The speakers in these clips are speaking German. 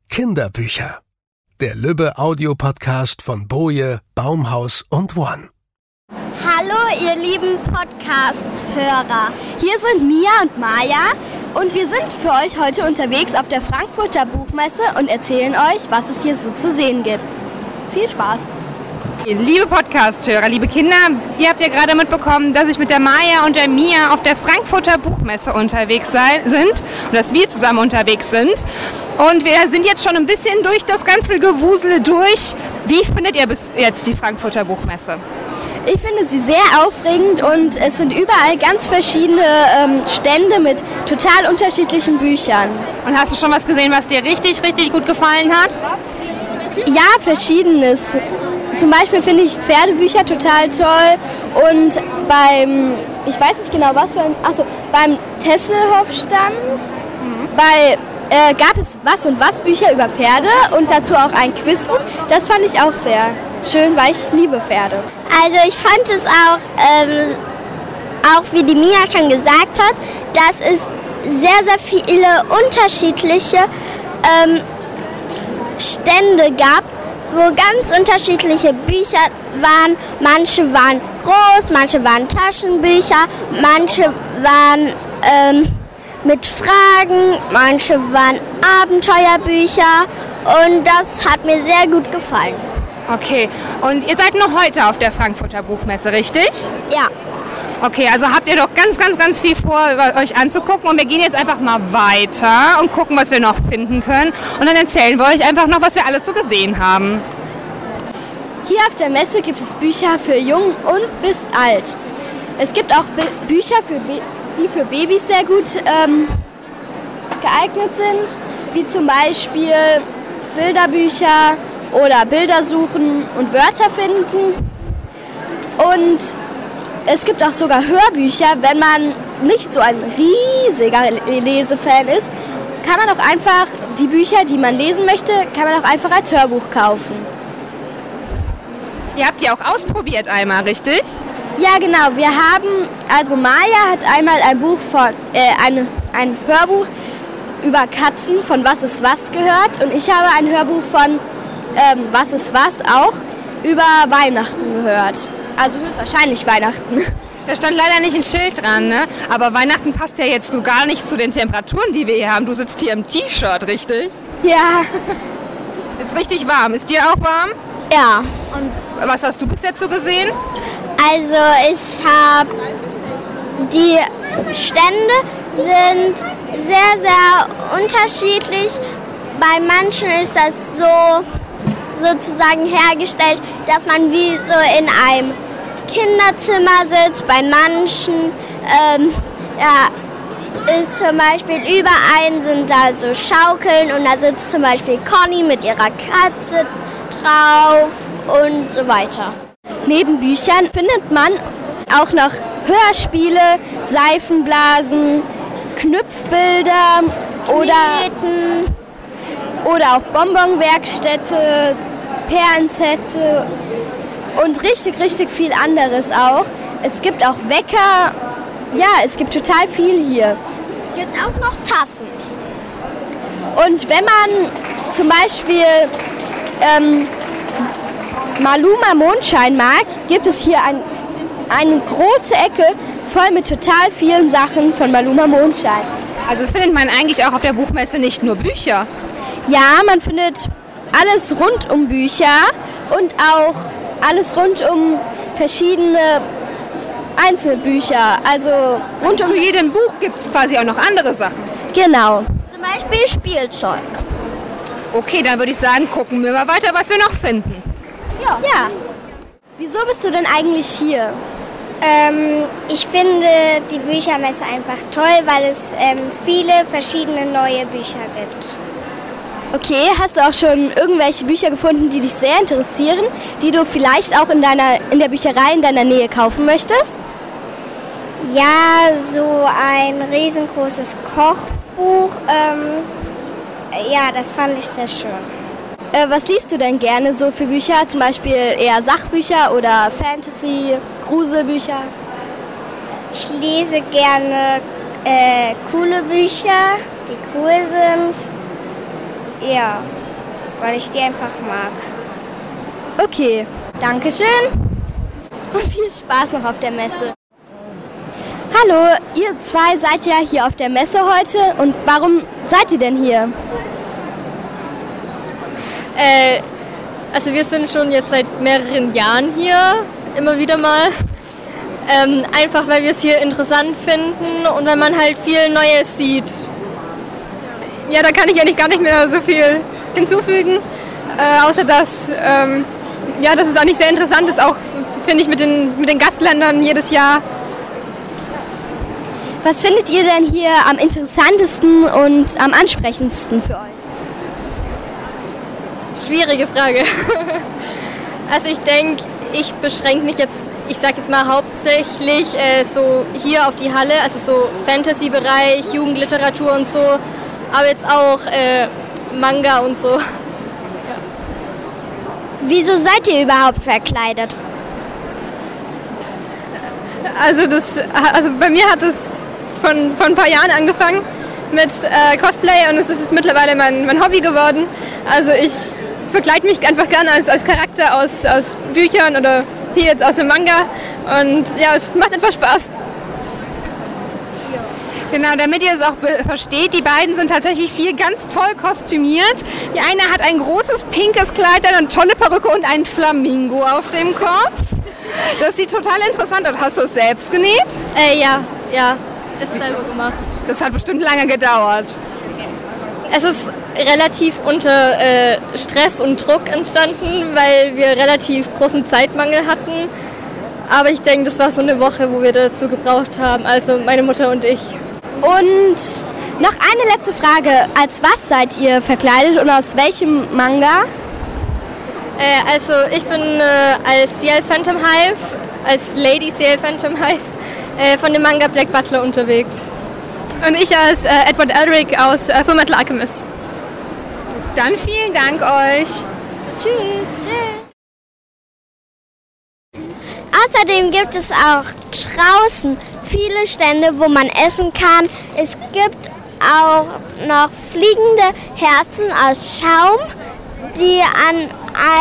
Kinderbücher. Der Lübbe-Audio-Podcast von Boje, Baumhaus und One. Hallo ihr lieben Podcast-Hörer. Hier sind Mia und Maja und wir sind für euch heute unterwegs auf der Frankfurter Buchmesse und erzählen euch, was es hier so zu sehen gibt. Viel Spaß! Liebe Podcast-Hörer, liebe Kinder, ihr habt ja gerade mitbekommen, dass ich mit der Maja und der Mia auf der Frankfurter Buchmesse unterwegs sind und dass wir zusammen unterwegs sind. Und wir sind jetzt schon ein bisschen durch das ganze Gewusel durch. Wie findet ihr bis jetzt die Frankfurter Buchmesse? Ich finde sie sehr aufregend und es sind überall ganz verschiedene Stände mit total unterschiedlichen Büchern. Und hast du schon was gesehen, was dir richtig, richtig gut gefallen hat? Ja, verschiedenes. Zum Beispiel finde ich Pferdebücher total toll und ich weiß nicht genau was für beim Tesselhoff-Stand gab es Was und Was Bücher über Pferde und dazu auch ein Quizbuch. Das fand ich auch sehr schön, weil ich liebe Pferde. Also ich fand es auch wie die Mia schon gesagt hat, dass es sehr, sehr viele unterschiedliche Stände gab, wo ganz unterschiedliche Bücher waren. Manche waren groß, manche waren Taschenbücher, manche waren mit Fragen, manche waren Abenteuerbücher und das hat mir sehr gut gefallen. Okay, und ihr seid noch heute auf der Frankfurter Buchmesse, richtig? Ja. Okay, also habt ihr doch ganz, ganz, ganz viel vor, euch anzugucken und wir gehen jetzt einfach mal weiter und gucken, was wir noch finden können und dann erzählen wir euch einfach noch, was wir alles so gesehen haben. Hier auf der Messe gibt es Bücher für jung und bis alt. Es gibt auch Bücher, die für Babys sehr gut geeignet sind, wie zum Beispiel Bilderbücher oder Bilder suchen und Wörter finden. Und es gibt auch sogar Hörbücher, wenn man nicht so ein riesiger Lesefan ist, kann man auch einfach die Bücher, die man lesen möchte, kann man auch einfach als Hörbuch kaufen. Ihr habt die auch ausprobiert einmal, richtig? Ja, genau. Maja hat einmal ein Hörbuch über Katzen von Was ist was gehört und ich habe ein Hörbuch von Was ist was auch über Weihnachten gehört. Also höchstwahrscheinlich Weihnachten. Da stand leider nicht ein Schild dran, ne? Aber Weihnachten passt ja jetzt so gar nicht zu den Temperaturen, die wir hier haben. Du sitzt hier im T-Shirt, richtig? Ja. Ist richtig warm. Ist dir auch warm? Ja. Und was hast du bis jetzt so gesehen? Also ich habe die Stände sind sehr, sehr unterschiedlich. Bei manchen ist das so sozusagen hergestellt, dass man wie so in einem Kinderzimmer sitzt. Bei manchen ist zum Beispiel überall sind da so Schaukeln und da sitzt zum Beispiel Conny mit ihrer Katze drauf und so weiter. Neben Büchern findet man auch noch Hörspiele, Seifenblasen, Knüpfbilder oder auch Bonbonwerkstätte, Perlensätze und richtig, richtig viel anderes auch. Es gibt auch Wecker, ja, es gibt total viel hier. Es gibt auch noch Tassen. Und wenn man zum Beispiel Maluma Mondschein mag, gibt es hier eine große Ecke voll mit total vielen Sachen von Maluma Mondschein. Also findet man eigentlich auch auf der Buchmesse nicht nur Bücher? Ja, man findet alles rund um Bücher und auch alles rund um verschiedene Einzelbücher. Also zu jedem Buch gibt es quasi auch noch andere Sachen. Genau. Zum Beispiel Spielzeug. Okay, dann würde ich sagen, gucken wir mal weiter, was wir noch finden. Ja. Wieso bist du denn eigentlich hier? Ich finde die Büchermesse einfach toll, weil es viele verschiedene neue Bücher gibt. Okay, hast du auch schon irgendwelche Bücher gefunden, die dich sehr interessieren, die du vielleicht auch in der Bücherei in deiner Nähe kaufen möchtest? Ja, so ein riesengroßes Kochbuch. Ja, das fand ich sehr schön. Was liest du denn gerne so für Bücher? Zum Beispiel eher Sachbücher oder Fantasy, Gruselbücher? Ich lese gerne coole Bücher, die cool sind. Ja. weil ich die einfach mag. Okay, danke schön und viel Spaß noch auf der Messe. Hallo, ihr zwei seid ja hier auf der Messe heute und warum seid ihr denn hier? Also wir sind schon jetzt seit mehreren Jahren hier, immer wieder mal. Einfach weil wir es hier interessant finden und weil man halt viel Neues sieht. Ja, da kann ich eigentlich gar nicht mehr so viel hinzufügen, außer dass, dass es eigentlich sehr interessant ist, auch finde ich mit den Gastländern jedes Jahr. Was findet ihr denn hier am interessantesten und am ansprechendsten für euch? Schwierige Frage. Also ich denke, ich beschränke mich jetzt, ich sag jetzt mal hauptsächlich so hier auf die Halle, also so Fantasy-Bereich, Jugendliteratur und so, aber jetzt auch Manga und so. Wieso seid ihr überhaupt verkleidet? Also bei mir hat es von ein paar Jahren angefangen mit Cosplay und es ist mittlerweile mein Hobby geworden. Also ich verkleide mich einfach gerne als Charakter aus Büchern oder hier jetzt aus einem Manga und ja, es macht einfach Spaß. Genau, damit ihr es auch versteht, die beiden sind tatsächlich hier ganz toll kostümiert. Die eine hat ein großes pinkes Kleid, eine tolle Perücke und einen Flamingo auf dem Kopf. Das sieht total interessant aus. Hast du es selbst genäht? Ja, ist selber gemacht. Das hat bestimmt lange gedauert. Es ist relativ unter Stress und Druck entstanden, weil wir relativ großen Zeitmangel hatten. Aber ich denke, das war so eine Woche, wo wir dazu gebraucht haben, also meine Mutter und ich. Und noch eine letzte Frage. Als was seid ihr verkleidet und aus welchem Manga? Also ich bin als Ciel Phantom Hive, als Lady Ciel Phantom Hive von dem Manga Black Butler unterwegs. Und ich als Edward Elric aus Fullmetal Alchemist. Gut, dann vielen Dank euch. Tschüss. Außerdem gibt es auch draußen viele Stände, wo man essen kann. Es gibt auch noch fliegende Herzen aus Schaum, die an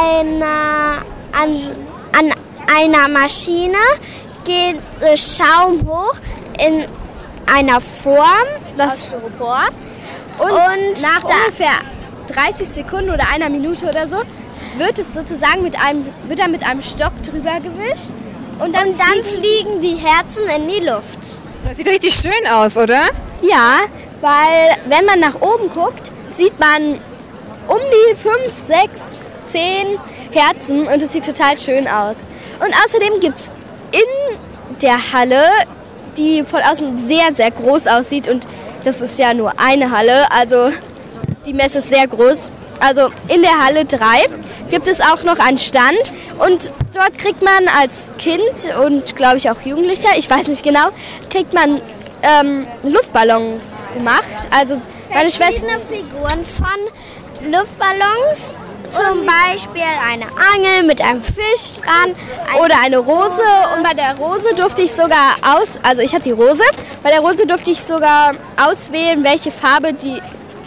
einer Maschine geht Schaum hoch in einer Form, Das Styropor. Und nach ungefähr 30 Sekunden oder einer Minute oder so wird es sozusagen mit einem Stock drüber gewischt. Und dann fliegen die Herzen in die Luft. Das sieht richtig schön aus, oder? Ja, weil wenn man nach oben guckt, sieht man um die 5, 6, 10 Herzen und es sieht total schön aus. Und außerdem gibt es in der Halle, die von außen sehr, sehr groß aussieht und das ist ja nur eine Halle, also die Messe ist sehr groß. Also in der Halle 3 gibt es auch noch einen Stand und dort kriegt man als Kind und glaube ich auch Jugendlicher, ich weiß nicht genau, kriegt man Luftballons gemacht. Also meine Schwester. Verschiedene Figuren von Luftballons, zum Beispiel eine Angel mit einem Fisch dran. Oder eine Rose und bei der Rose durfte ich sogar also ich hatte die Rose, bei der Rose durfte ich sogar auswählen, welche Farbe die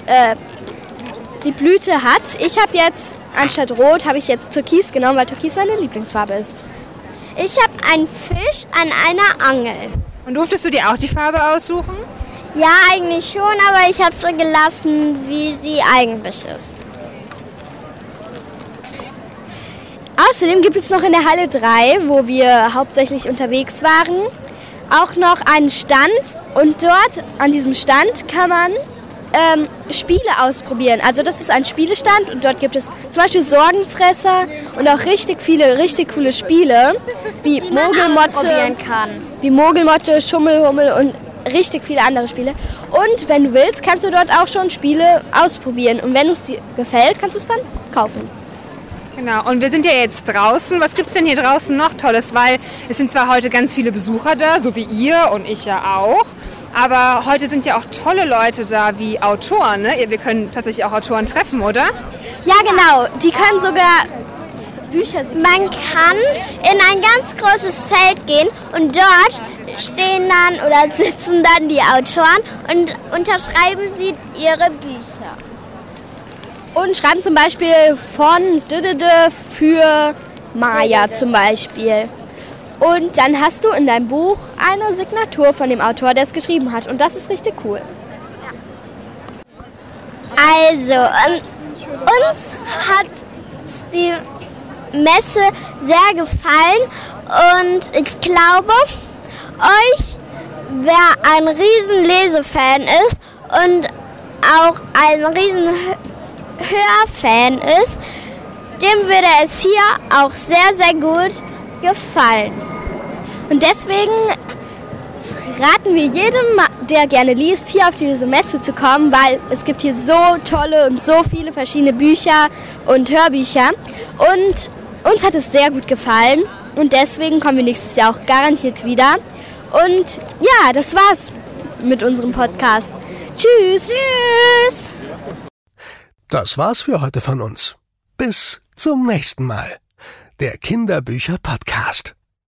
Blüte hat. Ich habe jetzt, anstatt Rot, habe ich jetzt Türkis genommen, weil Türkis meine Lieblingsfarbe ist. Ich habe einen Fisch an einer Angel. Und durftest du dir auch die Farbe aussuchen? Ja, eigentlich schon, aber ich habe es so gelassen, wie sie eigentlich ist. Außerdem gibt es noch in der Halle 3, wo wir hauptsächlich unterwegs waren, auch noch einen Stand. Und dort, an diesem Stand, kann man Spiele ausprobieren. Also das ist ein Spielestand und dort gibt es zum Beispiel Sorgenfresser und auch richtig viele, richtig coole Spiele, wie Mogelmotte, Schummelhummel und richtig viele andere Spiele. Und wenn du willst, kannst du dort auch schon Spiele ausprobieren. Und wenn es dir gefällt, kannst du es dann kaufen. Genau, und wir sind ja jetzt draußen. Was gibt es denn hier draußen noch Tolles? Weil es sind zwar heute ganz viele Besucher da, so wie ihr und ich ja auch. Aber heute sind ja auch tolle Leute da, wie Autoren. Ne? Wir können tatsächlich auch Autoren treffen, oder? Ja, genau. Die können sogar Bücher signieren. Man kann in ein ganz großes Zelt gehen und dort stehen dann oder sitzen dann die Autoren und unterschreiben sie ihre Bücher. und schreiben zum Beispiel von für Maya zum Beispiel. Und dann hast du in deinem Buch eine Signatur von dem Autor, der es geschrieben hat. Und das ist richtig cool. Also, uns hat die Messe sehr gefallen und ich glaube, euch, wer ein riesen Lesefan ist und auch ein riesen Hörfan ist, dem würde es hier auch sehr, sehr gut gefallen. Und deswegen raten wir jedem, der gerne liest, hier auf diese Messe zu kommen, weil es gibt hier so tolle und so viele verschiedene Bücher und Hörbücher. Und uns hat es sehr gut gefallen und deswegen kommen wir nächstes Jahr auch garantiert wieder. Und ja, das war's mit unserem Podcast. Tschüss! Tschüss! Das war's für heute von uns. Bis zum nächsten Mal. Der Kinderbücher-Podcast.